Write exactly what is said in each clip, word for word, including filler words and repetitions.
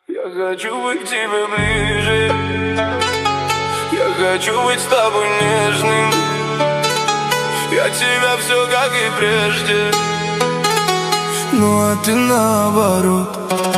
Я хочу быть к тебе ближе, я хочу быть с тобой нежным. Я тебя все как и прежде, ну а ты наоборот.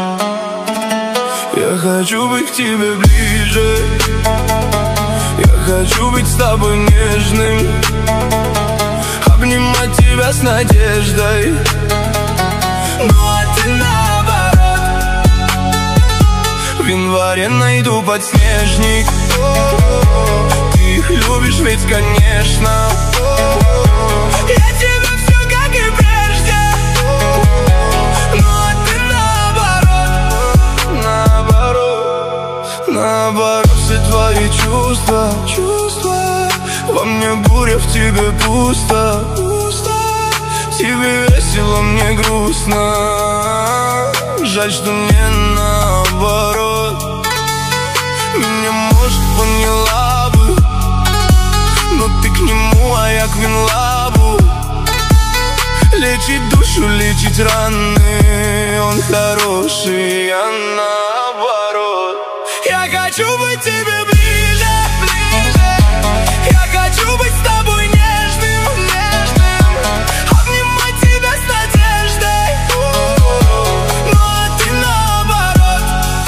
Я хочу быть к тебе ближе, я хочу быть с тобой нежным, обнимать тебя с надеждой, ну а ты наоборот. В январе найду подснежник, ты их любишь ведь, конечно. Я тебя все как и прежде, ну а ты наоборот. Наоборот, наоборот, все твои чувства, чувства. Во мне буря, в тебе пусто, пусто. Тебе весело, мне грустно. Жаль, что мне наоборот. Меня, может, поняла бы, но ты к нему, а я к Винлабу. Лечить душу, лечить раны, он хороший, я наоборот. Я хочу быть тебе ближе, ближе. Я хочу быть с тобой нежным, нежным, обнимать тебя с надеждой, но ты наоборот.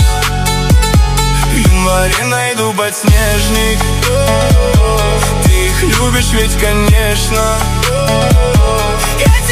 В январе найду подснежник, ты их любишь ведь, конечно. Я